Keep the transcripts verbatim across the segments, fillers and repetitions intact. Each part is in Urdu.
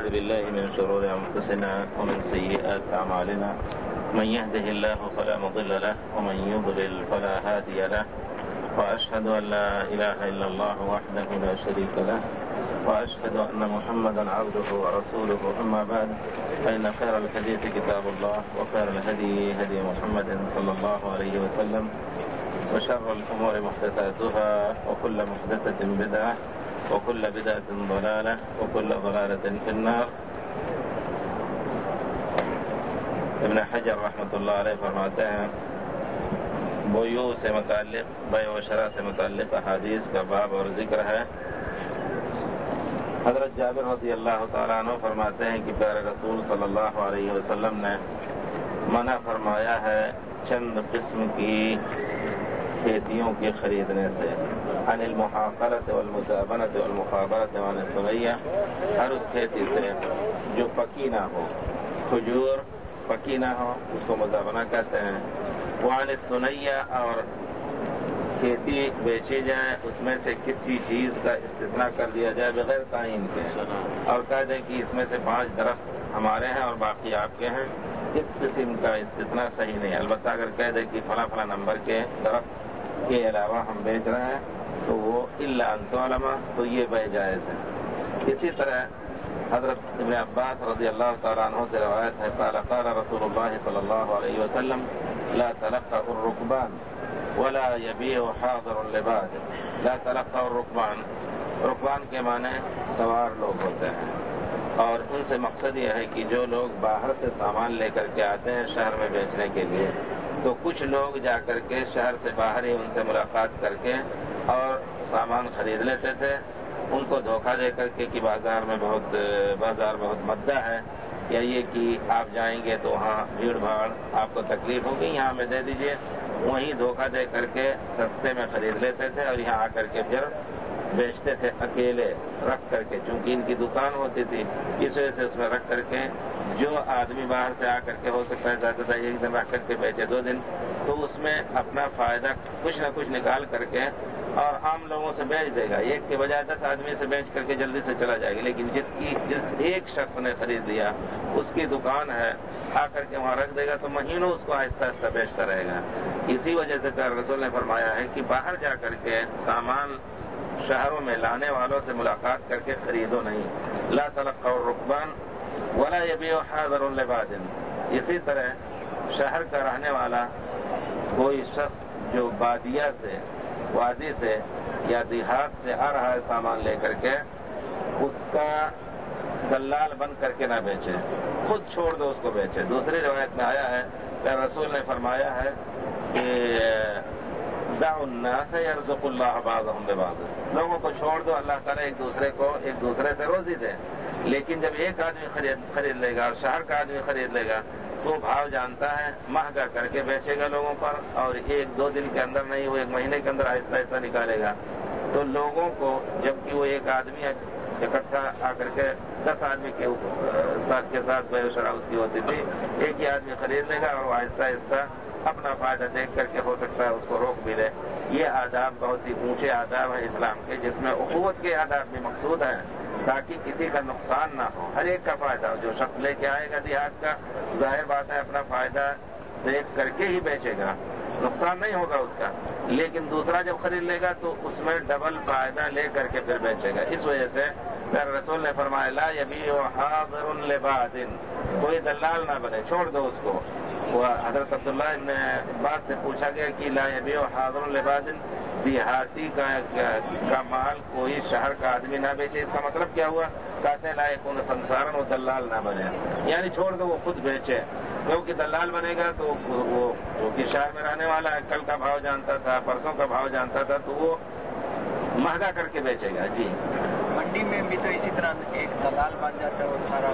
بالله من شرور أنفسنا ومن سيئات أعمالنا من يهده الله فلا مضل له ومن يضلل فلا هادي له وأشهد أن لا إله إلا الله وحده لا شريك له وأشهد أن محمدا عبده ورسوله. أما بعد فإن خير الحديث كتاب الله وخير الهدي هدي محمد صلى الله عليه وسلم وشر الأمور محدثاتها وكل محدثة بدعة وكل بدعة ضلالة وكل ضلالة في النار. ابن حجر رحمۃ اللہ علیہ فرماتے ہیں بیوع سے متعلق بیع و شرع سے متعلق احادیث کا باب اور ذکر ہے. حضرت جابر رضی اللہ تعالیٰ عنہ فرماتے ہیں کہ پیارے رسول صلی اللہ علیہ وسلم نے منع فرمایا ہے چند قسم کی کھیتیوں کے خریدنے سے. عن المحاقلة والمزابنة والمخابرة وعن الثنية، ہر اس کھیتی سے جو پکی نہ ہو. کھجور پکی نہ ہو اس کو مزابنہ کہتے ہیں. وعن الثنية، اور کھیتی بیچی جائے اس میں سے کسی چیز کا استثناء کر دیا جائے بغیر تعین کے، اور کہہ دیں کہ اس میں سے پانچ درخت ہمارے ہیں اور باقی آپ کے ہیں. اس قسم کا استثناء صحیح نہیں. البتہ اگر کہہ دیں کہ فلاں فلاں نمبر کے درخت کے علاوہ ہم بیچ رہے ہیں تو وہ الا ان تعلم، تو یہ بیع جائز ہے. اسی طرح حضرت ابن عباس رضی اللہ تعالیٰ عنہ سے روایت ہے قال قال رسول اللہ صلی اللہ علیہ وسلم لا تلقوا الركبان ولا يبيع حاضر لباد. لا تلقوا الركبان، رکبان کے معنی سوار لوگ ہوتے ہیں، اور ان سے مقصد یہ ہے کہ جو لوگ باہر سے سامان لے کر کے آتے ہیں شہر میں بیچنے کے لیے، تو کچھ لوگ جا کر کے شہر سے باہر ہی ان سے ملاقات کر کے اور سامان خرید لیتے تھے. ان کو دھوکہ دے کر کے کہ بازار میں بہت بازار بہت مدہ ہے، یا یہ کہ آپ جائیں گے تو وہاں بھیڑ بھاڑ آپ کو تکلیف ہوگی، یہاں میں دے دیجئے. وہیں دھوکہ دے کر کے سستے میں خرید لیتے تھے اور یہاں آ کر کے پھر بیچتے تھے اکیلے رکھ کر کے. چونکہ ان کی دکان ہوتی تھی اس وجہ سے اس میں رکھ کر کے جو آدمی باہر سے آ کر کے ہو سکتا ہے زیادہ سے ایک دن رکھ کر کے بیچے دو دن، تو اس میں اپنا فائدہ کچھ نہ کچھ نکال کر کے اور عام لوگوں سے بیچ دے گا. ایک کے بجائے دس آدمی سے بیچ کر کے جلدی سے چلا جائے گا. لیکن جس کی جس ایک شخص نے خرید لیا اس کی دکان ہے، آ کر کے وہاں رکھ دے گا تو مہینوں اس کو آہستہ آہستہ بیچتا رہے گا. اسی وجہ سے پیارے رسول نے فرمایا ہے کہ باہر جا کر کے سامان شہروں میں لانے والوں سے ملاقات کر کے خریدو نہیں. لا تلقوا الركبان ولا يبيع حاضر لباد. اسی طرح شہر کا رہنے والا کوئی شخص جو بادیہ سے وادی سے یا دیہات سے آ رہا ہے سامان لے کر کے، اس کا دلال بن کر کے نہ بیچے، خود چھوڑ دو اس کو بیچے. دوسری روایت میں آیا ہے کہ رسول نے فرمایا ہے کہ دعوا الناس يرزق الله بعضهم ببعض. لوگوں کو چھوڑ دو، اللہ تعالیٰ ایک دوسرے کو ایک دوسرے سے روزی دے. لیکن جب ایک آدمی خرید خرید لے گا اور شہر کا آدمی خرید لے گا تو بھاؤ جانتا ہے، مہنگا کر کے بیچے گا لوگوں پر، اور ایک دو دن کے اندر نہیں وہ ایک مہینے کے اندر آہستہ آہستہ نکالے گا. تو لوگوں کو جبکہ وہ ایک آدمی اکٹھا آ کر کے دس آدمی کے ساتھ کے ساتھ بیع و شرع اس کی ہوتی تھی، ایک ہی آدمی خرید لے گا اور وہ آہستہ آہستہ اپنا فائدہ دیکھ کر کے ہو سکتا ہے اس کو روک بھی لے. یہ آداب بہت ہی اونچے آداب ہیں اسلام کے، جس میں اخوت کے آداب بھی مقصود ہیں تاکہ کسی کا نقصان نہ ہو، ہر ایک کا فائدہ ہو. جو شخص لے کے آئے گا دیہات کا، ظاہر بات ہے اپنا فائدہ دیکھ کر کے ہی بیچے گا، نقصان نہیں ہوگا اس کا. لیکن دوسرا جب خرید لے گا تو اس میں ڈبل فائدہ لے کر کے پھر بیچے گا. اس وجہ سے پیارے رسول نے فرمایا لا يبيع حاضر لباد، کوئی دلال نہ بنے، چھوڑ دو اس کو. وہ حضرت عبداللہ ابن عباس سے پوچھا گیا کہ لا يبيع حاضر لباد، دیہاتی کا کا مال کوئی شہر کا آدمی نہ بیچے، اس کا مطلب کیا ہوا؟ کہتے ہیں لا يكون سمسارا، وہ دلال نہ بنے، یعنی چھوڑ دو وہ خود بیچے. کیونکہ دلال بنے گا تو وہ کہ شہر میں رہنے والا ہے، کل کا بھاؤ جانتا تھا، پرسوں کا بھاؤ جانتا تھا، تو وہ مہنگا کر کے بیچے گا. جی منڈی میں بھی تو اسی طرح ایک دلال بن جاتا ہے، وہ سارا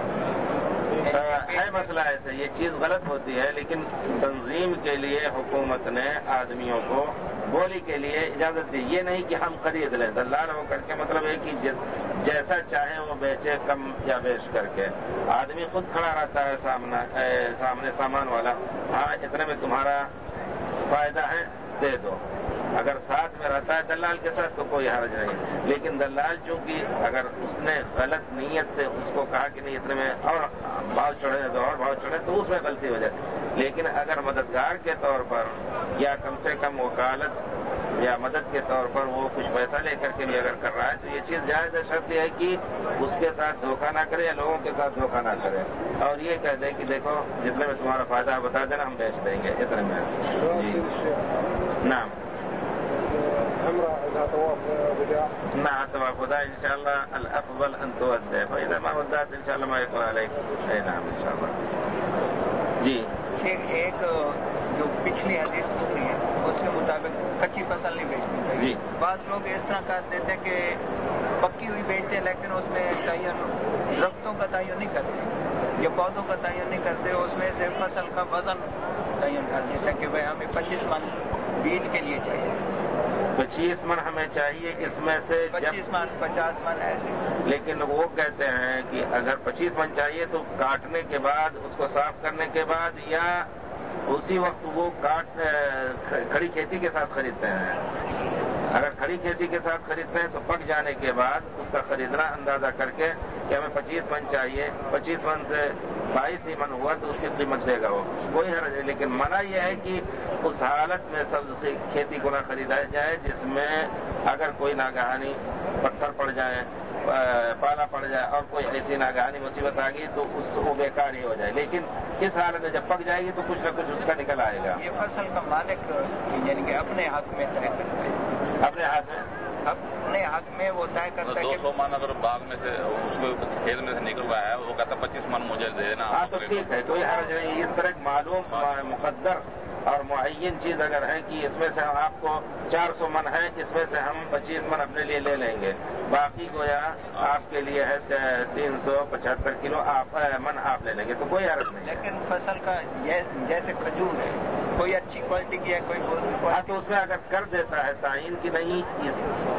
ہے مسئلہ ایسے. یہ چیز غلط ہوتی ہے، لیکن تنظیم کے لیے حکومت نے آدمیوں کو بولی کے لیے اجازت دی. یہ نہیں کہ ہم خرید لیں، دلال ہو کر کے مطلب ہے کہ جیسا چاہے وہ بیچے کم یا بیچ کر کے. آدمی خود کھڑا رہتا ہے سامنے سامنے سامان والا، ہاں اتنے میں تمہارا فائدہ ہے دے دو. اگر ساتھ میں رہتا ہے دلال کے ساتھ تو کوئی حرج نہیں، لیکن دلال چونکہ اگر اس نے غلط نیت سے اس کو کہا کہ نہیں اتنے میں اور بھاؤ چڑھے تو اور بھاؤ چڑھے تو اس میں غلطی ہو جائے، لیکن اگر مددگار کے طور پر یا کم سے کم وکالت یا مدد کے طور پر وہ کچھ پیسہ لے کر کے بھی اگر کر رہا ہے تو یہ چیز جائز ہے، شرط یہ ہے کہ اس کے ساتھ دھوکہ نہ کرے یا لوگوں کے ساتھ دھوکہ نہ کرے اور یہ کہہ دے کہ دیکھو جتنے میں تمہارا فائدہ ہے بتا دینا ہم بیچ دیں گے اتنے میں. جی نعم مع طواف وداع ان شاء الله الافضل ان تودع فاذا ما ودعت ان شاء الله ما يقول عليك. اي نعم ان شاء الله. جی ایک جو پچھلی حدیث گزری ہے اس کے مطابق کچی فصل نہیں بیچنی چاہیے. بعض لوگ اس طرح کر دیتے ہیں کہ پکی ہوئی بیچتے ہیں لیکن اس میں تعین درختوں کا تعین نہیں کرتے یا پودوں کا تعین نہیں کرتے، اس میں سے فصل کا وزن تعین کر دیتے ہیں کہ بھائی ہمیں پچیس من بیج کے لیے چاہیے، پچیس من ہمیں چاہیے، اس میں سے پچیس من پچاس من ایسے. لیکن وہ کہتے ہیں کہ اگر پچیس من چاہیے تو کاٹنے کے بعد اس کو صاف کرنے کے بعد یا اسی وقت وہ کاٹ کھڑی کھیتی کے ساتھ خریدتے ہیں. اگر کھڑی کھیتی کے ساتھ خریدتے ہیں تو پک جانے کے بعد اس کا خریدنا اندازہ کر کے کہ ہمیں پچیس من چاہیے، پچیس من سے بائیس ہی من ہوا تو اس کی قیمت دے گا وہ، کوئی حرج نہیں. لیکن منع یہ ہے کہ اس حالت میں سبز کھیتی کو نہ خریدا جائے جس میں اگر کوئی ناگہانی پتھر پڑ جائے، پالا پڑ جائے اور کوئی ایسی ناگہانی مصیبت آ گئی تو اس وہ بیکار ہی ہو جائے. لیکن اس حالت میں جب پک جائے گی تو کچھ نہ کچھ اس کا نکل آئے گا. یہ فصل کا مالک یعنی کہ اپنے حق میں طے کرتا ہے، اپنے ہاتھ میں اپنے حق میں وہ طے کرتا ہے. دو سو من اگر باغ میں سے اس کو کھیت میں سے نکل رہا ہے وہ کہتا ہے پچیس من مجھے دے دینا. ہاں تو ٹھیک ہے، کوئی حرج نہیں. اس طرح معلوم مقدر اور معین چیز اگر ہے کہ اس میں سے آپ کو چار سو من ہے، اس میں سے ہم پچیس من اپنے لیے لے لیں گے، باقی گویا آپ کے لیے ہے تین سو پچہتر کلو آپ من آپ لے لیں گے تو کوئی حرج نہیں. لیکن فصل کا جیسے کھجور ہے کوئی اچھی کوالٹی کی ہے کوئی ہاں تو اس میں اگر کر دیتا ہے تعین کی نہیں اس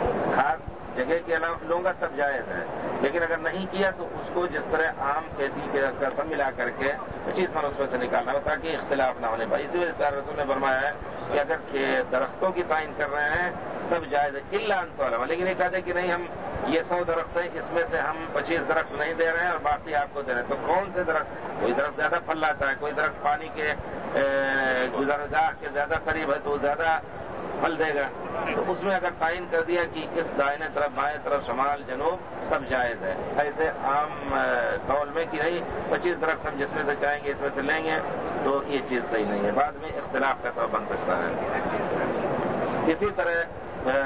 خاص جگہ کے علاوہ لوں گا تب جائز ہے، لیکن اگر نہیں کیا تو اس کو جس طرح عام کھیتی کے قسم ملا کر کے پچیس من اس میں سے نکالنا ہو تاکہ اختلاف نہ ہونے پائے. اسی وجہ سے رسول نے فرمایا ہے کہ اگر درختوں کی تعین کر رہے ہیں تب جائز ہے الا ان طلب. لیکن یہ کہتے کہ نہیں ہم یہ سو درخت ہیں اس میں سے ہم پچیس درخت نہیں دے رہے ہیں اور باقی آپ کو دے رہے ہیں تو کون سے درخت؟ کوئی درخت زیادہ پھل لاتا ہے، کوئی درخت پانی کے گزرگاہ کے زیادہ قریب ہے تو وہ زیادہ پھل دے گا. تو اس میں اگر تعین کر دیا کہ اس دائیں طرف بائیں طرف شمال جنوب تب جائز ہے. ایسے عام قول میں کہ نہیں پچیس درخت ہم جس میں سے چاہیں گے اس میں سے لیں گے تو یہ چیز صحیح نہیں ہے، بعد میں اختلاف کا سبب بن سکتا ہے. اسی طرح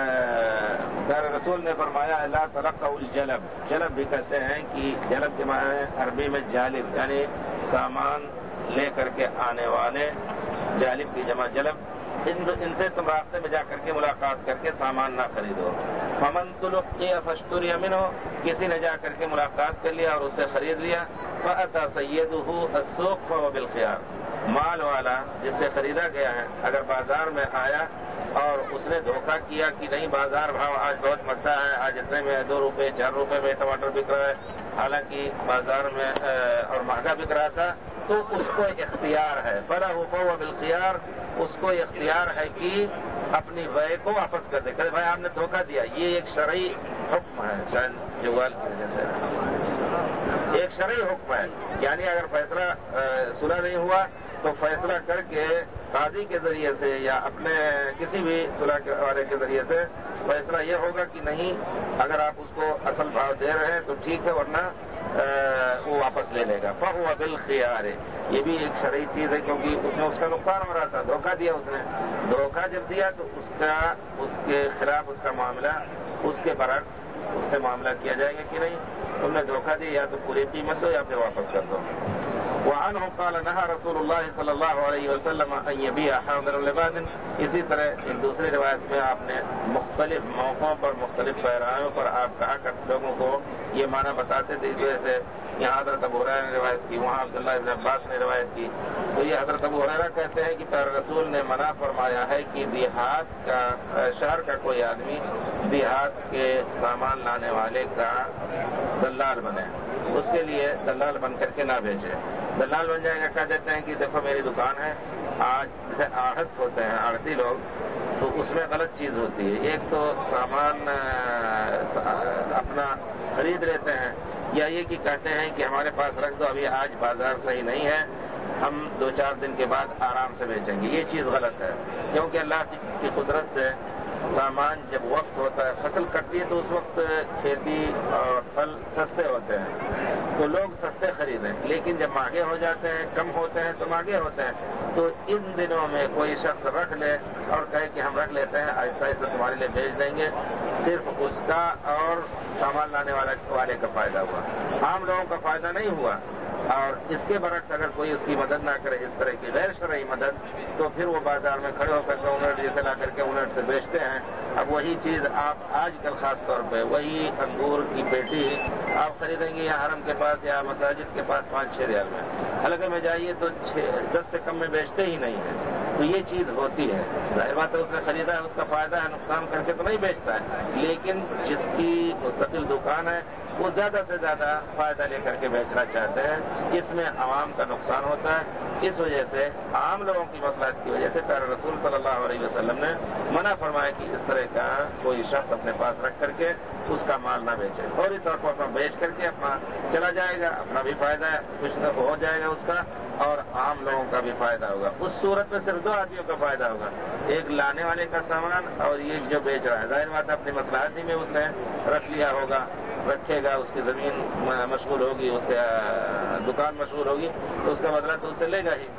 دار رسول نے فرمایا لا تلقوا الجلب. جلب بھی کہتے ہیں کہ جلب کے معنی عربی میں جالب یعنی سامان لے کر کے آنے والے، جالب کی جمع جلب. ان ان سے تم راستے میں جا کر کے ملاقات کر کے سامان نہ خریدو. فمن تلقي فاشتري منه، کسی نے جا کر کے ملاقات کر لیا اور اسے خرید لیا. فأتى سيده السوق فهو بالخيار. مال والا جس سے خریدا گیا ہے اگر بازار میں آیا اور اس نے دھوکہ کیا کہ نہیں بازار بھاؤ آج بہت مٹا ہے، آج اتنے میں دو روپے چار روپے میں ٹماٹر بک رہا ہے، حالانکہ بازار میں اور مہنگا بک رہا تھا، تو اس کو اختیار ہے فَلَهُ فَهُوَ بِالْخِيَارِ، اس کو اختیار ہے کہ اپنی بے کو واپس کر دے. کہ بھائی آپ نے دھوکہ دیا. یہ ایک شرعی حکم ہے، شاید جوال کی وجہ سے ایک شرعی حکم ہے. یعنی اگر فیصلہ صلح نہیں ہوا تو فیصلہ کر کے قاضی کے ذریعے سے یا اپنے کسی بھی صلح والے کے ذریعے سے فیصلہ یہ ہوگا کہ نہیں اگر آپ اس کو اصل بھاؤ دے رہے ہیں تو ٹھیک ہے ورنہ وہ واپس لے لے گا. فَهُوَ بِالْخِيَارِ. یہ بھی ایک شرعی چیز ہے کیونکہ اس میں اس کا نقصان ہو رہا تھا، دھوکہ دیا اس نے. دھوکہ جب دیا تو اس کا اس کے خلاف اس کا معاملہ اس کے برعکس اس سے معاملہ کیا جائے گا کہ نہیں تم نے دھوکہ دی یا تو پوری قیمت دو یا پھر واپس کر دو. وعنه قال نهى رسول اللہ صلی اللہ علیہ وسلم ان يبيع حاضر لباد. اسی طرح ایک دوسری روایت میں آپ نے مختلف موقعوں پر مختلف پیراہوں پر آپ کہا کرتے لوگوں کو یہ معنی بتاتے تھے. اس وجہ سے یہاں حضرت ابو ہریرہ نے روایت کی، وہاں عبداللہ ابن عباس نے روایت کی. تو یہ حضرت ابو ہریرہ کہتے ہیں کہ پیارے رسول نے منع فرمایا ہے کہ دیہات کا شہر کا کوئی آدمی دیہات کے سامان لانے والے کا دلال بنے، اس کے لیے دلال بن کر کے نہ بھیجے. دلال بن جائے گا کہہ دیتے ہیں کہ دیکھو میری دکان ہے آج جیسے آڑت ہوتے ہیں آڑتی لوگ، تو اس میں غلط چیز ہوتی ہے. ایک تو سامان اپنا خرید لیتے ہیں، یا یہ کہ کہتے ہیں کہ ہمارے پاس رکھ دو، ابھی آج بازار صحیح نہیں ہے، ہم دو چار دن کے بعد آرام سے بیچیں گے. یہ چیز غلط ہے، کیونکہ اللہ کی قدرت سے سامان جب وقت ہوتا ہے، فصل کٹتی ہے تو اس وقت کھیتی اور پھل سستے ہوتے ہیں تو لوگ سستے خریدیں، لیکن جب مہنگے ہو جاتے ہیں، کم ہوتے ہیں تو مہنگے ہوتے ہیں. تو ان دنوں میں کوئی شخص رکھ لے اور کہے کہ ہم رکھ لیتے ہیں، آہستہ آہستہ تمہارے لیے بیچ دیں گے، صرف اس کا اور سامان لانے والے کا فائدہ ہوا، عام لوگوں کا فائدہ نہیں ہوا. اور اس کے برعکس اگر کوئی اس کی مدد نہ کرے، اس طرح کی غیر شرعی مدد، تو پھر وہ بازار میں کھڑے ہو کر کے اونٹ جیسے لا کر کے اونٹ سے بیچتے ہیں. اب وہی چیز آپ آج کل خاص طور پہ وہی انگور کی پیٹی آپ خریدیں گے یا حرم کے پاس یا مساجد کے پاس پانچ چھ ریال میں، حلقے میں جائیے تو دس سے کم میں بیچتے ہی نہیں ہیں. تو یہ چیز ہوتی ہے، ظاہر بات ہے اس نے خریدا ہے، اس کا فائدہ ہے، نقصان کر کے تو نہیں بیچتا ہے، لیکن جس کی مستقل دکان ہے وہ زیادہ سے زیادہ فائدہ لے کر کے بیچنا چاہتے ہیں. اس میں عوام کا نقصان ہوتا ہے. اس وجہ سے عام لوگوں کی مصلحت کی وجہ سے پیارے رسول صلی اللہ علیہ وسلم نے منع فرمایا کہ اس طرح کا کوئی شخص اپنے پاس رکھ کر کے اس کا مال نہ بیچے. فوری طور پر اپنا بیچ کر کے اپنا چلا جائے گا، اپنا بھی فائدہ ہے، کچھ نہ ہو جائے گا اس کا، اور عام لوگوں کا بھی فائدہ ہوگا. اس صورت میں صرف دو آدمیوں کا فائدہ ہوگا، ایک لانے والے کا سامان اور یہ جو بیچ رہا ہے. ظاہر بات اپنی مصلحت ہی میں اس نے رکھ لیا ہوگا، رکھے گا، اس کی زمین مشغول ہوگی، اس کی دکان مشغول ہوگی تو اس کا بدلہ تو اس سے لے گا ہی.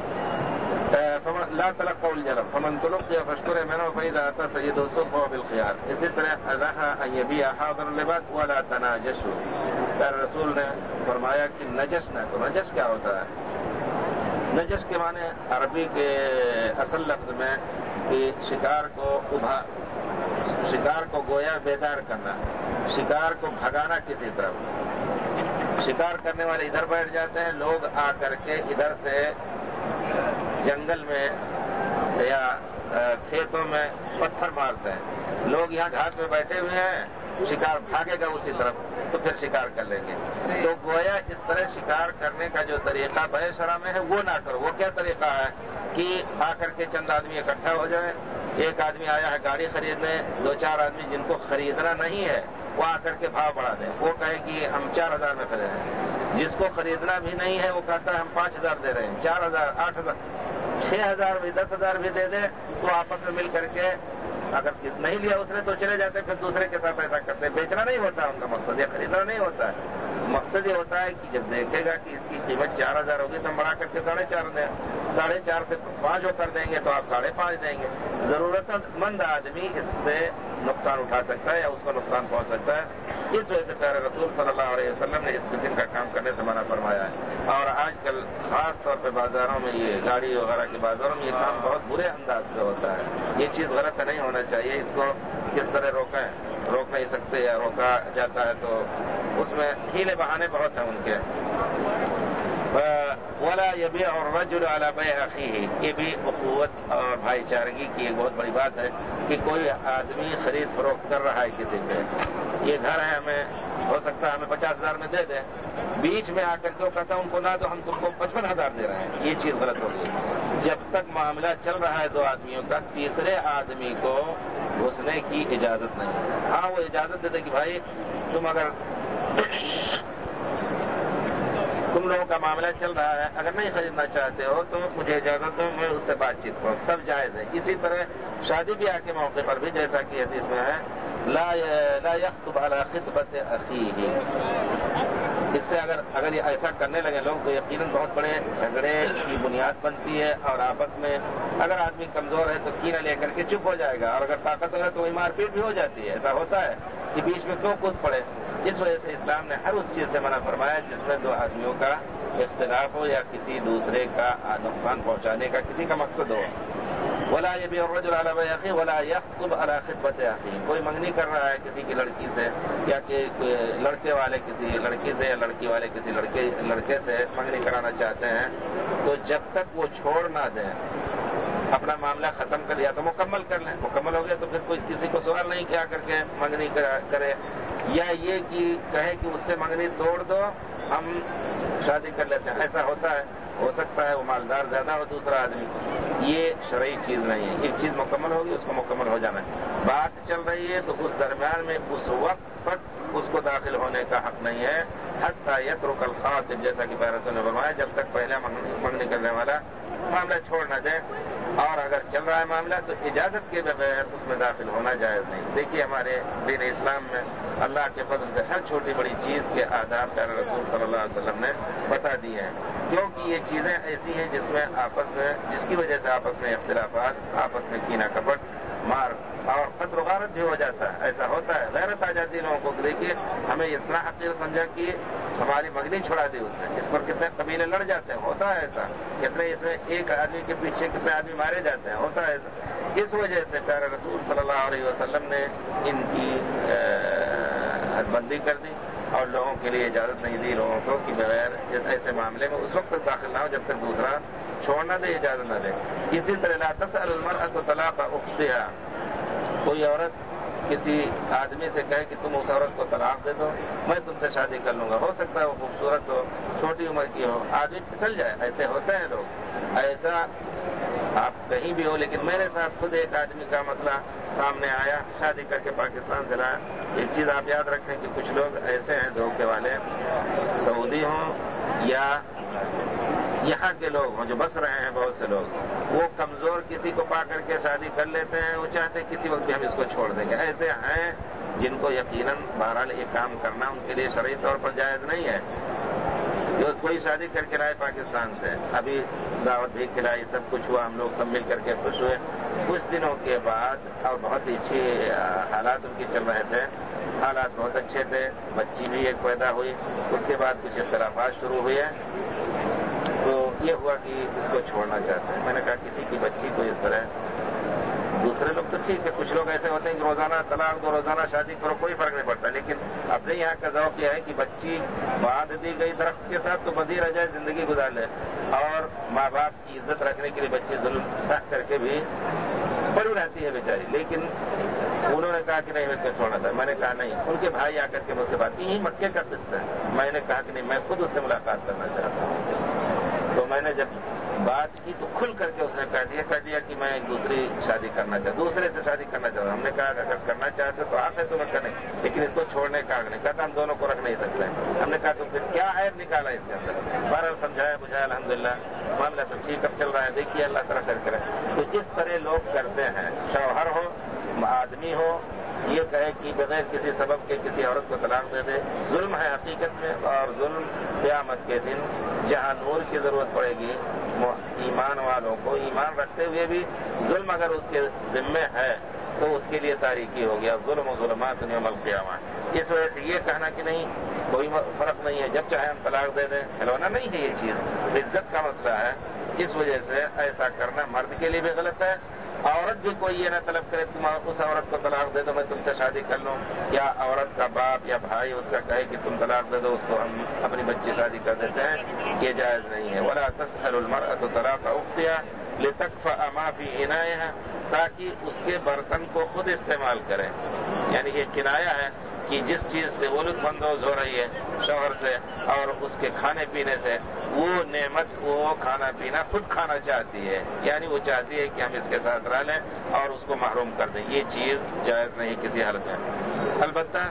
لا تلقوا الجلب فمن تلقي فاشكر منه فإذا أتى سيده الصبح بالخيار. اسی طرح أذاها أن يبيع حاضر اللباس ولا تناجشوا. پیارے رسول نے فرمایا کہ نجش نہ کرو. نجش کیا ہوتا ہے؟ نجش کے معنی عربی کے اصل لفظ میں کہ شکار کو ابھا شکار کو گویا بیدار کرنا، شکار کو بھگانا کسی طرف. شکار کرنے والے ادھر بیٹھ جاتے ہیں، لوگ آ کر کے ادھر سے جنگل میں یا کھیتوں میں پتھر مارتے ہیں. لوگ یہاں گھاٹ میں بیٹھے ہوئے ہیں، شکار بھاگے گا اسی طرف تو پھر شکار کر لیں گے. تو گویا اس طرح شکار کرنے کا جو طریقہ بے شرع میں ہے وہ نہ کرو. وہ کیا طریقہ ہے کہ آ کر کے چند آدمی اکٹھا ہو جائیں. ایک آدمی آیا ہے گاڑی خریدنے، دو چار آدمی جن کو خریدنا نہیں ہے وہ آ کر کے بھاؤ بڑھا دیں. وہ کہے کہ ہم چار ہزار میں خریدیں ہیں. جس کو خریدنا بھی نہیں ہے وہ کہتا ہے ہم پانچ ہزار دے رہے ہیں، چار ہزار آٹھ ہزار چھ ہزار بھی دس ہزار بھی دے دیں. تو آپس میں مل کر کے اگر نہیں لیا اس نے تو چلے جاتے، پھر دوسرے کے ساتھ ایسا کرتے. بیچنا نہیں ہوتا ان کا مقصد، یہ خریدنا نہیں ہوتا ہے. مقصد یہ ہوتا ہے کہ جب دیکھے گا کہ اس کی قیمت چار ہزار ہوگی تو ہم بڑھا کر کے ساڑھے چار دیں، ساڑھے چار سے پانچ ہو کر دیں گے تو آپ ساڑھے پانچ دیں گے. ضرورت مند آدمی اس سے نقصان اٹھا سکتا ہے یا اس کو نقصان پہنچ سکتا ہے. اس وجہ سے پیارے رسول صلی اللہ علیہ وسلم نے اس قسم کا کام کرنے سے منع فرمایا ہے. اور آج کل خاص طور پہ بازاروں میں یہ گاڑی وغیرہ کے بازاروں میں یہ کام بہت برے انداز پہ ہوتا ہے. یہ چیز غلط نہیں ہونا چاہیے. اس کو کس طرح روکیں؟ روک نہیں سکتے یا روکا جاتا ہے تو اس میں ہیلے بہانے بہت ہیں ان کے. ولا يبيع الرجل على بيع اخيه. یہ بھی اخوت اور بھائی چارگی کی ایک بہت بڑی بات ہے کہ کوئی آدمی خرید فروخت کر رہا ہے کسی سے. یہ گھر ہے، ہمیں ہو سکتا ہے ہمیں پچاس ہزار میں دے دیں، بیچ میں آ کر کے وہ کہتا ہے ان کو نہ دو، ہم تم کو پچپن ہزار دے رہے ہیں. یہ چیز غلط ہوگی. جب تک معاملہ چل رہا ہے دو آدمیوں کا، تیسرے آدمی کو گھسنے کی اجازت نہیں ہے. ہاں وہ اجازت دے دے کہ بھائی تم اگر تم لوگوں کا معاملہ چل رہا ہے، اگر نہیں خریدنا چاہتے ہو تو مجھے اجازت دو، میں اس سے بات چیت کروں، تب جائز ہے. اسی طرح شادی بیاہ کے موقع پر بھی جیسا کہ حدیث میں ہے لا لا يخطب على خطبة اخيه. اس سے اگر اگر یہ ایسا کرنے لگے لوگ تو یقیناً بہت بڑے جھگڑے کی بنیاد بنتی ہے. اور آپس میں اگر آدمی کمزور ہے تو کینہ لے کر کے چپ ہو جائے گا، اور اگر طاقتور ہے تو وہی مار پیٹ بھی ہو جاتی ہے. ایسا ہوتا ہے کہ بیچ میں کیوں کود پڑے. اس وجہ سے اسلام نے ہر اس چیز سے منع فرمایا جس میں دو آدمیوں کا اختلاف ہو یا کسی دوسرے کا نقصان پہنچانے کا کسی کا مقصد ہو. ولا يبيع الرجل على بيع اخيه ولا يخطب على خطبة اخيه. کوئی منگنی کر رہا ہے کسی کی لڑکی سے یا کہ لڑکے والے کسی لڑکی سے یا لڑکی والے کسی لڑکے لڑکے سے منگنی کرانا چاہتے ہیں تو جب تک وہ چھوڑ نہ دیں اپنا معاملہ ختم کر لیا تو مکمل کر لیں. مکمل ہو گیا تو پھر کوئی کسی کو سوال نہیں کیا کر کے منگنی کرے، یا یہ کہ کہے کہ اس سے منگنی توڑ دو ہم شادی کر لیتے ہیں. ایسا ہوتا ہے ہو سکتا ہے وہ مالدار زیادہ ہو دوسرا آدمی، یہ شرعی چیز نہیں ہے. ایک چیز مکمل ہوگی اس کو مکمل ہو جانا ہے. بات چل رہی ہے تو اس درمیان میں اس وقت تک اس کو داخل ہونے کا حق نہیں ہے حتی یترک الخاطب، جیسا کہ پیرا نے فرمایا جب تک پہلا منگنی کرنے والا معاملہ چھوڑ نہ دیں، اور اگر چل رہا ہے معاملہ تو اجازت کے بغیر اس میں داخل ہونا جائز نہیں. دیکھیے ہمارے دین اسلام میں اللہ کے فضل سے ہر چھوٹی بڑی چیز کے آداب پیارے رسول صلی اللہ علیہ وسلم نے بتا دیے ہیں، کیونکہ یہ چیزیں ایسی ہیں جس میں آپس میں جس کی وجہ سے آپس میں اختلافات، آپس میں کینہ کپٹ، مار اور قتل و غارت بھی ہو جاتا ہے. ایسا ہوتا ہے، غیرت آ جاتی ہے لوگوں کو. دیکھیے ہمیں اتنا حقیر سمجھا کہ ہماری مگنی چھڑا دی اس نے، اس پر کتنے قبیلے لڑ جاتے ہیں. ہوتا ہے ایسا، کتنے اس میں ایک آدمی کے پیچھے کتنے آدمی مارے جاتے ہیں. ہوتا ہے ایسا. اس وجہ سے پیارے رسول صلی اللہ علیہ وسلم نے ان کی حد بندی کر دی اور لوگوں کے لیے اجازت نہیں دی لوگوں کو کہ بغیر ایسے معاملے میں اس وقت تک داخل نہ ہو جب تک دوسرا چھوڑنا دے، اجازت نہ دے. اسی طرح لا تسأل المرأة طلاق اختها، کوئی عورت کسی آدمی سے کہے کہ تم اس عورت کو طلاق دے دو، میں تم سے شادی کر لوں گا. ہو سکتا ہے وہ خوبصورت ہو، چھوٹی عمر کی ہو، آدمی پھسل جائے. ایسے ہوتے ہیں لوگ. ایسا آپ کہیں بھی ہو، لیکن میرے ساتھ خود ایک آدمی کا مسئلہ سامنے آیا، شادی کر کے پاکستان سے لایا. ایک چیز آپ یاد رکھیں کہ کچھ لوگ ایسے ہیں دھوکے والے، سعودی ہوں یا یہاں کے لوگ ہوں جو بس رہے ہیں، بہت سے لوگ وہ کمزور کسی کو پا کر کے شادی کر لیتے ہیں. وہ چاہتے ہیں کسی وقت بھی ہم اس کو چھوڑ دیں گے. ایسے ہیں جن کو یقیناً بہرحال یہ کام کرنا ان کے لیے شرعی طور پر جائز نہیں ہے. جو کوئی شادی کر کے لائے پاکستان سے، ابھی دعوت بھی کھلائی، سب کچھ ہوا، ہم لوگ سب مل کر کے خوش ہوئے. کچھ دنوں کے بعد اور بہت ہی اچھی حالات ان کی چل رہے تھے، حالات بہت اچھے تھے، بچی بھی ایک پیدا ہوئی. اس کے بعد کچھ اختلافات شروع ہوئے، تو یہ ہوا کہ اس کو چھوڑنا چاہتے ہیں. میں نے کہا کسی کی بچی کو اس طرح، دوسرے لوگ تو ٹھیک ہے، کچھ لوگ ایسے ہوتے ہیں کہ روزانہ طلاق دو، روزانہ شادی کرو، کوئی فرق نہیں پڑتا. لیکن اپنے یہاں کا ذوق یہ ہے کہ بچی باندھ دی گئی درخت کے ساتھ تو بندھی رہ جائے، زندگی گزار لے. اور ماں باپ کی عزت رکھنے کے لیے بچی ظلم سہ کر کے بھی پڑی رہتی ہے بیچاری. لیکن انہوں نے کہا کہ نہیں میں اس کو چھوڑنا تھا. میں نے کہا نہیں. ان کے بھائی آ کر کے مجھ سے بات کی، یہی مکے کا قصہ ہے. میں نے کہا کہ نہیں، میں خود اس سے ملاقات کرنا چاہتا ہوں. تو میں نے جب بات کی تو کھل کر کے اس نے کہہ دیا کہہ دیا کہ میں ایک دوسری شادی کرنا چاہتا ہوں، دوسرے سے شادی کرنا چاہتا ہوں. ہم نے کہا کہ اگر کرنا چاہتے تو آپ ہے تمہیں کریں، لیکن اس کو چھوڑنے کا حق نہیں. کہتا ہم دونوں کو رکھ نہیں سکتے. ہم نے کہا تو پھر کیا عیب نکالا اس کے اندر؟ بہرحال سمجھایا بجھایا، الحمدللہ معاملہ تو ٹھیک اب چل رہا ہے. دیکھیے اللہ تعالیٰ خیر کرے. تو اس طرح لوگ کرتے ہیں. شوہر ہو، آدمی ہو، یہ کہے کہ بغیر کسی سبب کے کسی عورت کو طلاق دے دے، ظلم ہے حقیقت میں. اور ظلم قیامت کے دن جہاں نور کی ضرورت پڑے گی ایمان والوں کو، ایمان رکھتے ہوئے بھی ظلم اگر اس کے ذمے ہے تو اس کے لیے تاریکی ہو گیا. ظلم و ظلمات یوم القیامہ. اس وجہ سے یہ کہنا کہ نہیں کوئی فرق نہیں ہے، جب چاہے ہم طلاق دے دیں، کھلونا نہیں ہے. یہ چیز عزت کا مسئلہ ہے. اس وجہ سے ایسا کرنا مرد کے لیے بھی غلط ہے. عورت بھی کوئی یہ نہ طلب کرے تم اس عورت کو طلاق دے دو میں تم سے شادی کر لوں، یا عورت کا باپ یا بھائی اس کا کہے کہ تم طلاق دے دو اس کو ہم اپنی بچی شادی کر دیتے ہیں، یہ جائز نہیں ہے. ولا تسأل المرأة طلاق اختها لتكفأ ما في عنایها، تاکہ اس کے برتن کو خود استعمال کریں. یعنی یہ کنایا ہے کہ جس چیز سے وہ لطف اندوز ہو رہی ہے شوہر سے اور اس کے کھانے پینے سے، وہ نعمت وہ کھانا پینا خود کھانا چاہتی ہے. یعنی وہ چاہتی ہے کہ ہم اس کے ساتھ رہ لیں اور اس کو محروم کر دیں. یہ چیز جائز نہیں کسی حالت میں. البتہ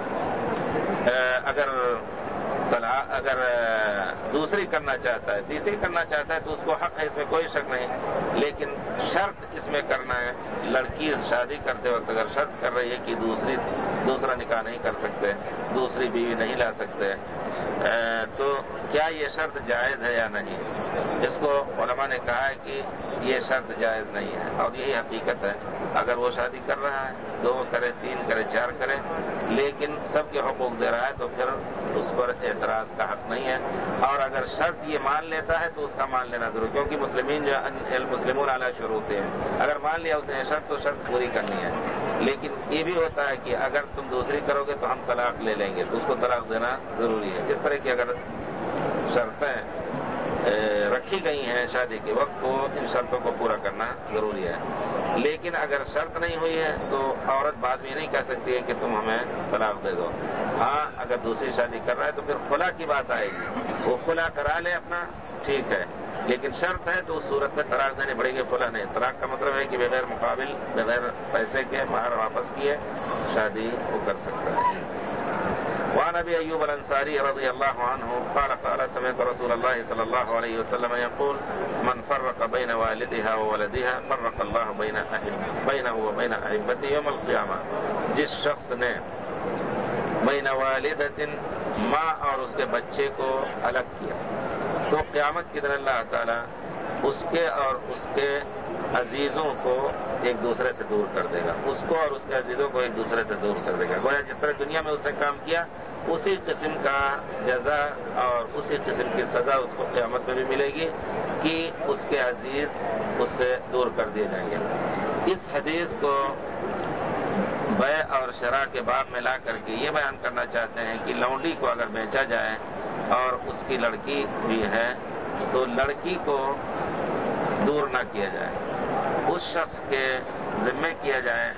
اگر طلاق اگر دوسری کرنا چاہتا ہے، تیسری کرنا چاہتا ہے تو اس کو حق ہے، اس میں کوئی شک نہیں. لیکن شرط اس میں کرنا ہے، لڑکی شادی کرتے وقت اگر شرط کر رہی ہے کہ دوسری دوسرا نکاح نہیں کر سکتے، دوسری بیوی نہیں لا سکتے، تو کیا یہ شرط جائز ہے یا نہیں؟ اس کو علماء نے کہا ہے کہ یہ شرط جائز نہیں ہے، اور یہی حقیقت ہے. اگر وہ شادی کر رہا ہے، دو کرے، تین کرے، چار کرے، لیکن سب کے حقوق دے رہا ہے تو پھر اس پر اعتراض کا حق نہیں ہے. اور اگر شرط یہ مان لیتا ہے تو اس کا مان لینا ضرور، کیونکہ مسلمین جو المسلمون علی شروط ہیں، اگر مان لیا اس نے شرط تو شرط پوری کرنی ہے. لیکن یہ بھی ہوتا ہے کہ اگر تم دوسری کرو گے تو ہم طلاق لے لیں گے، تو اس کو طلاق دینا ضروری ہے. اس طرح کی اگر شرطیں رکھی گئی ہیں شادی کے وقت تو ان شرطوں کو پورا کرنا ضروری ہے. لیکن اگر شرط نہیں ہوئی ہے تو عورت بعد میں نہیں کہہ سکتی ہے کہ تم ہمیں طلاق دے دو. ہاں اگر دوسری شادی کر رہا ہے تو پھر خلا کی بات آئے گی، وہ خلا کرا لے اپنا ٹھیک ہے، لیکن شرط ہے تو اس صورت میں طلاق دینی پڑے گی، کھلا نہیں۔ طلاق کا مطلب ہے کہ بغیر مقابل، بغیر پیسے کے مہر واپس کیے شادی وہ کر سکتا ہے۔ وعن ابي ايوب الانصاري رضي الله عنه قال قال سمعت رسول الله صلى الله عليه وسلم يقول من فرق بين والدها وولدها فرق الله بين بينه وبين احبته يوم القيامه، جس شخص نے بین والدۃ ماں اور اس کے بچے کو الگ کیا تو قیامت کے دن اللہ تعالیٰ اس کے اور اس کے عزیزوں کو ایک دوسرے سے دور کر دے گا، اس کو اور اس کے عزیزوں کو ایک دوسرے سے دور کر دے گا۔ گویا جس طرح دنیا میں اس نے کام کیا اسی قسم کا جزا اور اسی قسم کی سزا اس کو قیامت میں بھی ملے گی کہ اس کے عزیز اس سے دور کر دیے جائیں گے۔ اس حدیث کو بیع اور شراء کے باب میں لا کر کے یہ بیان کرنا چاہتے ہیں کہ لونڈی کو اگر بیچا جائے اور اس کی لڑکی بھی ہے تو لڑکی کو دور نہ کیا جائے، اس شخص کے ذمے کیا جائے،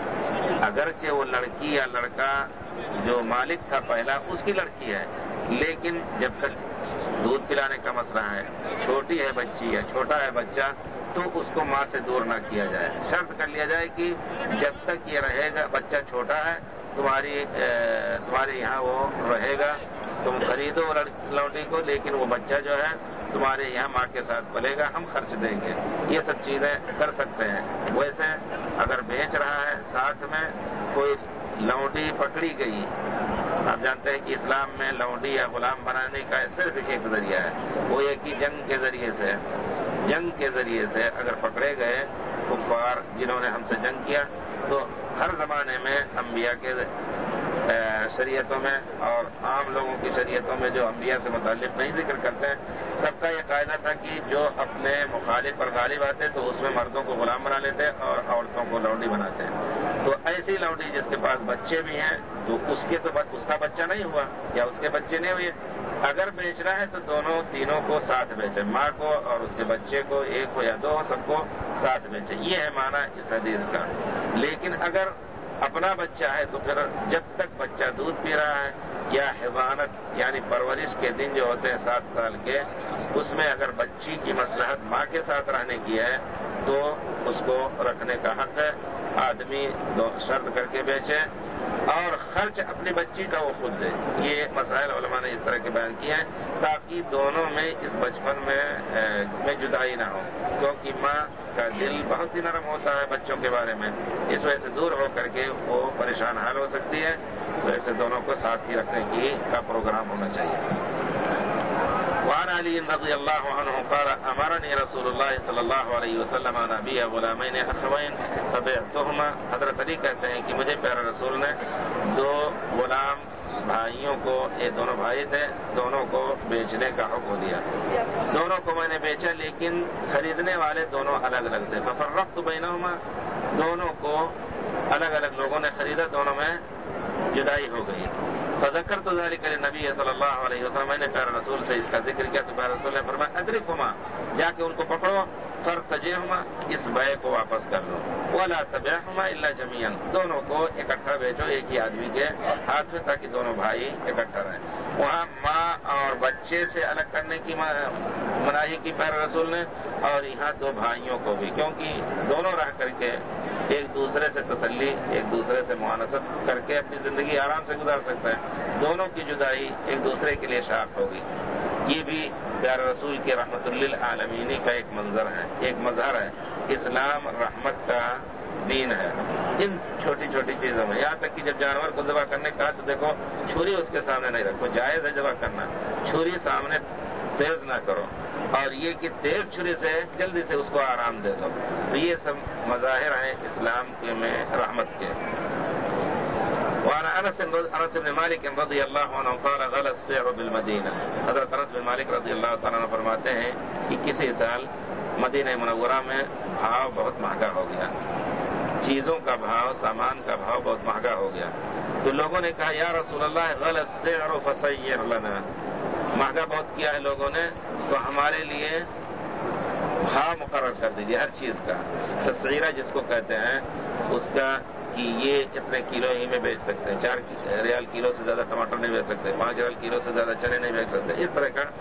اگرچہ وہ لڑکی یا لڑکا جو مالک تھا پہلا اس کی لڑکی ہے، لیکن جب تک دودھ پلانے کا مسئلہ ہے، چھوٹی ہے بچی ہے، چھوٹا ہے بچہ، تو اس کو ماں سے دور نہ کیا جائے۔ شرط کر لیا جائے کہ جب تک یہ رہے گا، بچہ چھوٹا ہے، تمہاری تمہارے یہاں وہ رہے گا، تم خریدو لونڈی کو، لیکن وہ بچہ جو ہے تمہارے یہاں ماں کے ساتھ پلے گا، ہم خرچ دیں گے۔ یہ سب چیزیں کر سکتے ہیں۔ ویسے اگر بیچ رہا ہے ساتھ میں کوئی لونڈی پکڑی گئی، آپ جانتے ہیں کہ اسلام میں لونڈی یا غلام بنانے کا صرف ایک ذریعہ ہے، وہ یہ کہ جنگ کے ذریعے سے جنگ کے ذریعے سے اگر پکڑے گئے کفار جنہوں نے ہم سے جنگ کیا، تو ہر زمانے میں انبیاء کے شریعتوں میں اور عام لوگوں کی شریعتوں میں جو انبیاء سے متعلق نہیں ذکر کرتے ہیں، سب کا یہ قاعدہ تھا کہ جو اپنے مخالف پر غالب آتے تو اس میں مردوں کو غلام بنا لیتے اور عورتوں کو لونڈی بناتے ہیں۔ تو ایسی لونڈی جس کے پاس بچے بھی ہیں تو اس کے تو اس کا بچہ نہیں ہوا یا اس کے بچے نہیں ہوئے، اگر بیچ رہا ہے تو دونوں تینوں کو ساتھ بیچے، ماں کو اور اس کے بچے کو، ایک ہو یا دو ہو، سب کو ساتھ بیچے۔ یہ ہے معنی اس حدیث کا۔ لیکن اگر اپنا بچہ ہے تو پھر جب تک بچہ دودھ پی رہا ہے یا حضانت یعنی پرورش کے دن جو ہوتے ہیں سات سال کے، اس میں اگر بچی کی مصلحت ماں کے ساتھ رہنے کی ہے تو اس کو رکھنے کا حق ہے۔ آدمی شرط کر کے بیچے اور خرچ اپنی بچی کا وہ خود دے۔ یہ مسائل علماء نے اس طرح کے بیان کیے ہیں تاکہ دونوں میں اس بچپن میں میں جدائی نہ ہو، کیونکہ ماں کا دل بہت ہی نرم ہوتا ہے بچوں کے بارے میں، اس وجہ سے دور ہو کر کے وہ پریشان حال ہو سکتی ہے، ویسے دونوں کو ساتھ ہی رکھنے کی کا پروگرام ہونا چاہیے۔ وعن علی رضی اللہ عنہ قال امرنی رسول اللہ صلی اللہ علیہ وسلم ان ابیع غلامین اخوین فبعتهما، حضرت علی کہتے ہیں کہ مجھے پیارے رسول نے دو غلام بھائیوں کو، یہ دونوں بھائی تھے، دونوں کو بیچنے کا حکم دیا، دونوں کو میں نے بیچا لیکن خریدنے والے دونوں الگ الگ تھے۔ ففرقت بینہما، دونوں کو الگ الگ لوگوں نے خریدا، دونوں میں جدائی ہو گئی۔ فذکرت ذلک للنبی صلی اللہ علیہ وسلم، میں نے پیارے رسول سے اس کا ذکر کیا تو پیارے رسول نے فرمایا ادرکہما، جا کے ان کو پکڑو، فرتجعہما، اس بیع کو واپس کر لو، ولا تبعہما الا جمیعا، دونوں کو اکٹھا بیچو ایک ہی آدمی کے ہاتھ میں تاکہ دونوں بھائی اکٹھا رہیں۔ وہاں ماں اور بچے سے الگ کرنے کی مناہی کی پیارے رسول نے، اور یہاں دو بھائیوں کو بھی، کیونکہ دونوں رہ کر کے ایک دوسرے سے تسلی، ایک دوسرے سے معانست کر کے اپنی زندگی آرام سے گزار سکتا ہے، دونوں کی جدائی ایک دوسرے کے لیے شاق ہوگی۔ یہ بھی پیارے رسول کے رحمت للعالمین کا ایک منظر ہے، ایک مظہر ہے۔ اسلام رحمت کا دین ہے ان چھوٹی چھوٹی چیزوں میں، یہاں تک کہ جب جانور کو ذبح کرنے کا تو دیکھو چھری اس کے سامنے نہیں رکھو، جائز ہے ذبح کرنا، چھری سامنے تیز نہ کرو، اور یہ کہ تیز چھری سے جلدی سے اس کو آرام دے دو، تو یہ سب مظاہر ہیں اسلام کے میں رحمت کے۔ وعن انس انس بن مالک رضی اللہ عنہ قال غلا السعر بالمدینہ، حضرت انس بن مالک رضی اللہ تعالیٰ عنہ فرماتے ہیں کہ کسی سال مدینہ منورہ میں بھاؤ بہت مہنگا ہو گیا، چیزوں کا بھاؤ، سامان کا بھاؤ بہت مہنگا ہو گیا، تو لوگوں نے کہا یا رسول اللہ غلا السعر فسیر لنا، مہنگا بہت کیا ہے لوگوں نے تو ہمارے لیے بھاؤ مقرر کر دیجیے ہر چیز کا، تسعیرہ جس کو کہتے ہیں اس کا، کہ یہ اتنے کلو ہی میں بیچ سکتے ہیں، چار ریال کلو سے زیادہ ٹماٹر نہیں بیچ سکتے، پانچ ریال کلو سے زیادہ چنے نہیں بیچ سکتے، اس طرح کا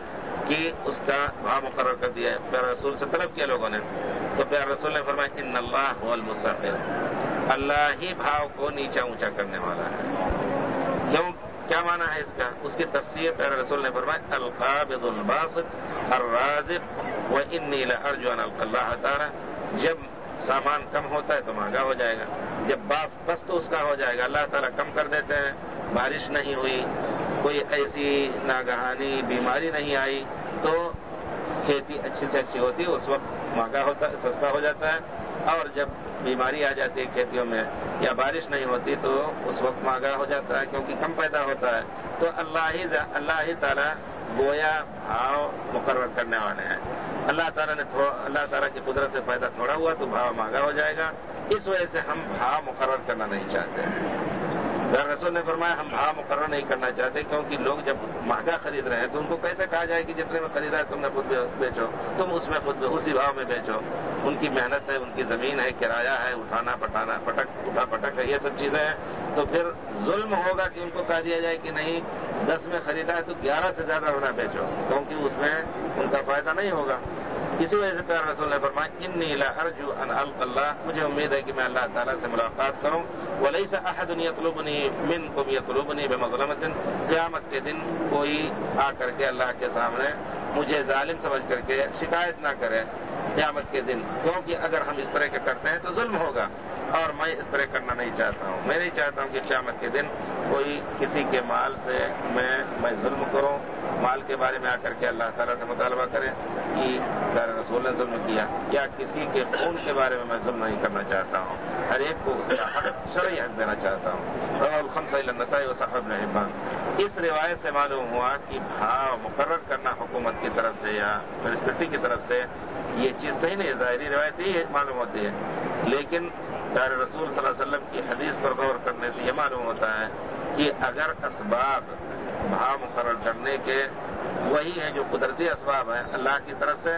کہ اس کا بھاؤ مقرر کر دیا ہے، پیارے رسول سے طلب کیا لوگوں نے، تو پیارے رسول نے فرمایا ان اللہ هو المسخر، اللہ ہی بھاؤ کو نیچا اونچا کرنے والا ہے۔ کیوں؟ کیا معنی ہے اس کا؟ اس کی تفسیر پیارے رسول نے فرمایا القابض الباسط الرازق وانی لارجو ان القى اللہ تعالی، جب سامان کم ہوتا ہے تو مہنگا ہو جائے گا، جب باس بس تو اس کا ہو جائے گا، اللہ تعالیٰ کم کر دیتے ہیں، بارش نہیں ہوئی، کوئی ایسی ناگہانی بیماری نہیں آئی تو کھیتی اچھی سے اچھی ہوتی ہے، اس وقت مہنگا ہوتا ہے، سستا ہو جاتا ہے، اور جب بیماری آ جاتی ہے کھیتیوں میں یا بارش نہیں ہوتی تو اس وقت مہنگا ہو جاتا ہے کیونکہ کم پیدا ہوتا ہے۔ تو اللہ ہی اللہ ہی تعالیٰ گویا بھاؤ مقرر کرنے والے ہیں۔ اللہ تعالیٰ نے اللہ تعالیٰ کی قدرت سے فائدہ تھوڑا ہوا تو بھاؤ مہنگا ہو جائے گا، اس وجہ سے ہم بھاؤ مقرر کرنا نہیں چاہتے۔ رسول نے فرمایا ہم بھاؤ مقرر نہیں کرنا چاہتے کیونکہ لوگ جب مہنگا خرید رہے ہیں تو ان کو کیسے کہا جائے کہ جتنے میں خریدا ہے تم نے خود بیچو، تم اس میں خود اسی بھاؤ میں بیچو، ان کی محنت ہے، ان کی زمین ہے، کرایہ ہے، اٹھانا پٹانا پٹک اٹھا پٹک ہے، یہ سب چیزیں ہیں، تو پھر ظلم ہوگا کہ ان کو کہا دیا جائے کہ نہیں دس میں خریدا ہے تو گیارہ سے زیادہ ہونا بیچو، کیونکہ اس میں ان کا فائدہ نہیں ہوگا۔ اسی وجہ سے پیارے رسول نے فرمایا انی لارجو ان القى اللہ، مجھے امید ہے کہ میں اللہ تعالیٰ سے ملاقات کروں، ولیس احد یطلبنی منکم یطلبنی بمظلمۃ، قیامت کے دن کوئی آ کر کے اللہ کے سامنے مجھے ظالم سمجھ کر کے شکایت نہ کرے قیامت کے دن، کیونکہ اگر ہم اس طرح کے کرتے ہیں تو ظلم ہوگا، اور میں اس طرح کرنا نہیں چاہتا ہوں۔ میں نہیں چاہتا ہوں کہ قیامت کے دن کوئی کسی کے مال سے میں میں ظلم کروں، مال کے بارے میں آ کر کے اللہ تعالیٰ سے مطالبہ کرے کہ پیارے رسول نے ظلم کیا، یا کسی کے خون کے بارے میں میں ظلم نہیں کرنا چاہتا ہوں، ہر ایک کو اس کا حق شرعی حق دینا چاہتا ہوں۔ رواه الخمسة إلا النسائي وصححه ابن حبان۔ اس روایت سے معلوم ہوا کہ بھاؤ مقرر کرنا حکومت کی طرف سے یا میونسپلٹی کی طرف سے یہ چیز صحیح نہیں ہے، ظاہری روایت ہی معلوم ہوتی ہے، لیکن پیارے رسول صلی اللہ علیہ وسلم کی حدیث پر غور کرنے سے یہ معلوم ہوتا ہے کہ اگر اسباب بھاؤ مقرر کرنے کے وہی ہیں جو قدرتی اسباب ہیں، اللہ کی طرف سے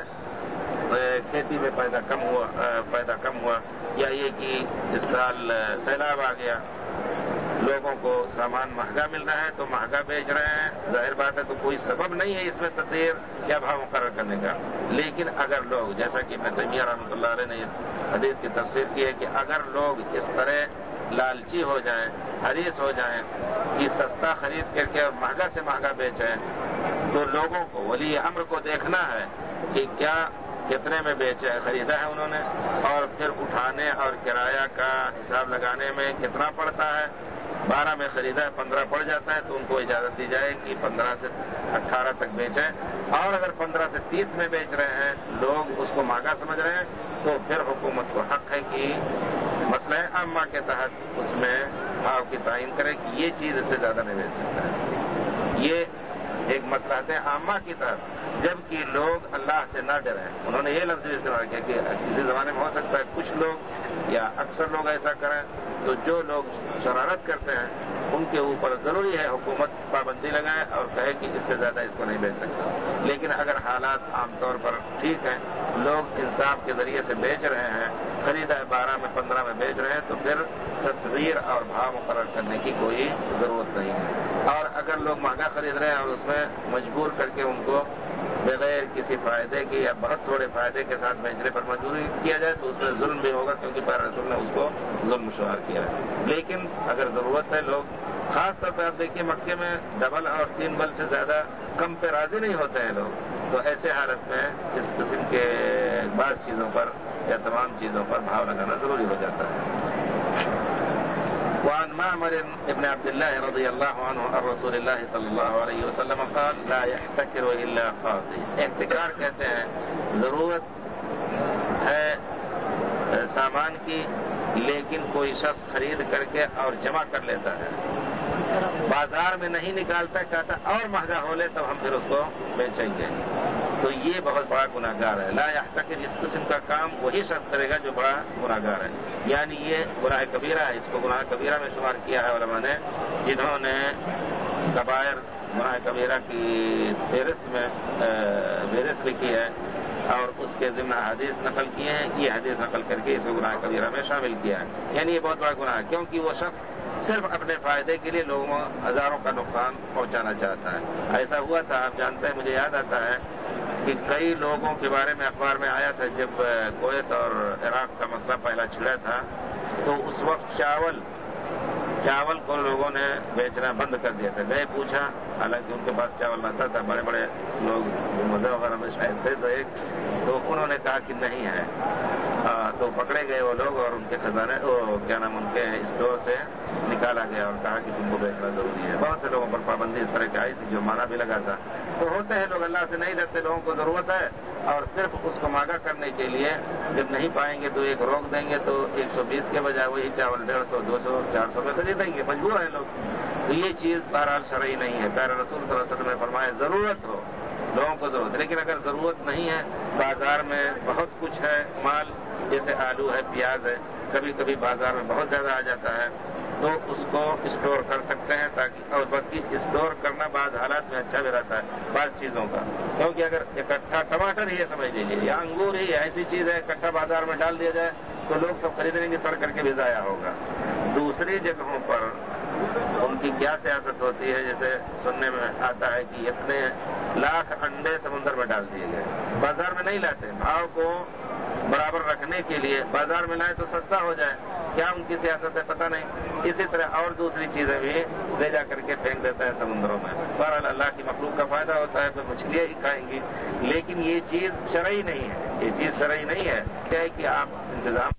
کھیتی میں پیدا کم ہوا پیدا کم ہوا یا یہ کہ اس سال سیلاب آ گیا، لوگوں کو سامان مہنگا مل رہا ہے تو مہنگا بیچ رہے ہیں، ظاہر بات ہے تو کوئی سبب نہیں ہے اس میں تصحیر یا بھاؤ مقرر کرنے کا۔ لیکن اگر لوگ جیسا کہ ابن تیمیہ رحمۃ اللہ علیہ نے اس حدیث کی تفسیر کی ہے کہ اگر لوگ اس طرح لالچی ہو جائیں، حریص ہو جائیں کہ سستا خرید کر کے اور مہنگا سے مہنگا بیچیں، تو لوگوں کو ولی امر کو دیکھنا ہے کہ کیا کتنے میں بیچا خریدا ہے انہوں نے، اور پھر اٹھانے اور کرایہ کا حساب لگانے میں کتنا پڑتا ہے۔ بارہ میں خریدا ہے پندرہ پڑ جاتا ہے تو ان کو اجازت دی جائے کہ پندرہ سے اٹھارہ تک بیچیں، اور اگر پندرہ سے تیس میں بیچ رہے ہیں لوگ اس کو مہنگا سمجھ رہے ہیں تو پھر حکومت کو حق ہے کہ مسئلہ عامہ کے تحت اس میں بھاؤ کی تعین کرے کہ یہ چیز اس سے زیادہ نہیں بیچ سکتا ہے۔ یہ ایک مصلحت عامہ کی تحت، جبکہ لوگ اللہ سے نہ ڈریں۔ انہوں نے یہ لفظ استعمال کیا کہ کسی زمانے میں ہو سکتا ہے کچھ لوگ یا اکثر لوگ ایسا کریں، تو جو لوگ شرارت کرتے ہیں ان کے اوپر ضروری ہے حکومت پابندی لگائے اور کہے کہ اس سے زیادہ اس کو نہیں بیچ سکتا۔ لیکن اگر حالات عام طور پر ٹھیک ہیں، لوگ انصاف کے ذریعے سے بیچ رہے ہیں، خریدا ہے بارہ میں پندرہ میں بیچ رہے ہیں، تو پھر تصویر اور بھاؤ مقرر کرنے کی کوئی ضرورت نہیں ہے۔ اور اگر لوگ مہنگا خرید رہے ہیں اور اس میں مجبور کر کے ان کو بغیر کسی فائدے کے یا بہت تھوڑے فائدے کے ساتھ بیچنے پر مجبور کیا جائے تو اس میں ظلم بھی ہوگا، کیونکہ پیارے رسول نے اس کو ظلم شمار کیا ہے۔ لیکن اگر ضرورت ہے، لوگ خاص طور پہ آپ دیکھیے مکے میں ڈبل اور تین بل سے زیادہ کم پہ راضی نہیں ہوتے ہیں لوگ، تو ایسے حالت میں اس قسم کے بعض چیزوں پر یا تمام چیزوں پر بھاؤ لگانا ضروری ہو جاتا ہے۔ وعن معمر ابن عبد الله رضي الله عنه عن رسول الله صلى الله عليه وسلم قال لا يحتكر الا خاطئ۔ احتکار کہتے ہیں ضرورت ہے سامان کی، لیکن کوئی شخص خرید کر کے اور جمع کر لیتا ہے، بازار میں نہیں نکالتا، کہتا اور مہنگا ہو لے تب ہم پھر اس کو بیچیں گے، تو یہ بہت بڑا گناہگار ہے۔ لا یحتکر، اس قسم کا کام وہی شخص کرے گا جو بڑا گناہگار ہے، یعنی یہ گناہ کبیرہ ہے، اس کو گناہ کبیرہ میں شمار کیا ہے علماء نے، جنہوں نے کبائر گناہ کبیرہ کی فہرست میں فہرست لکھی ہے اور اس کے ضمن حدیث نقل کیے ہیں، یہ حدیث نقل کر کے اس کو گناہ کبیرہ میں شامل کیا ہے. یعنی یہ بہت بڑا گناہ ہے، کیونکہ وہ شخص صرف اپنے فائدے کے لیے لوگوں ہزاروں کا نقصان پہنچانا چاہتا ہے. ایسا ہوا تھا، آپ جانتے ہیں، مجھے یاد آتا ہے کہ کئی لوگوں کے بارے میں اخبار میں آیا تھا جب کویت اور عراق کا مسئلہ پہلا چھڑا تھا تو اس وقت چاول چاول کو لوگوں نے بیچنا بند کر دیا تھا. گئے پوچھا، حالانکہ ان کے پاس چاول رہتا تھا، بڑے بڑے لوگ مزے وغیرہ میں شاید تھے، تو ایک تو انہوں نے کہا کہ نہیں ہے. آ, تو پکڑے گئے وہ لوگ اور ان کے خزانے وہ کیا نام ان کے اسٹور سے نکالا گیا اور کہا کہ تم کو بیچنا ضروری ہے. بہت سے لوگوں پر پابندی اس طرح کی آئی تھی، جو مانا بھی لگا تھا. تو ہوتے ہیں لوگ اللہ سے نہیں ڈرتے، لوگوں کو ضرورت ہے اور صرف اس کو مانگا کرنے کے لیے جب نہیں پائیں گے تو ایک روک دیں گے، تو ایک سو بیس کے بجائے وہی چاول ڈیڑھ سو دو سو چار سو میں سے دے دیں گے. مجبور ہیں لوگ. تو یہ چیز بہرحال شرعی نہیں ہے. پیارے رسول صلی اللہ علیہ وسلم نے فرمایا ضرورت ہو، لوگوں کو ضرورت. لیکن اگر ضرورت نہیں ہے، بازار میں بہت کچھ ہے مال، جیسے آلو ہے، پیاز ہے، کبھی کبھی بازار میں بہت زیادہ آ جاتا ہے، تو اس کو اسٹور کر سکتے ہیں تاکہ، اور باقی اسٹور کرنا بعض حالات میں اچھا بھی رہتا ہے بعض چیزوں کا. کیونکہ اگر اکٹھا ٹماٹر ہی ہے سمجھ لیجیے یا انگور ہی ایسی چیز ہے اکٹھا بازار میں ڈال دیا جائے تو لوگ سب خریدیں گے، سڑ کر کے بھی ضائع ہوگا. دوسری جگہوں پر ان کی کیا سیاست ہوتی ہے، جیسے سننے میں آتا ہے کہ اتنے لاکھ انڈے سمندر میں ڈال دیے گئے، بازار میں نہیں لاتے، بھاؤ کو برابر رکھنے کے لیے بازار میں لائیں تو سستا ہو جائے. کیا ان کی سیاست ہے پتہ نہیں. اسی طرح اور دوسری چیزیں بھی لے جا کر کے پھینک دیتے ہیں سمندروں میں. بہرحال اللہ کی مخلوق کا فائدہ ہوتا ہے تو مچھلیاں ہی کھائیں گی، لیکن یہ چیز شرعی نہیں ہے. یہ چیز شرعی نہیں ہے. کیا ہے کہ آپ انتظام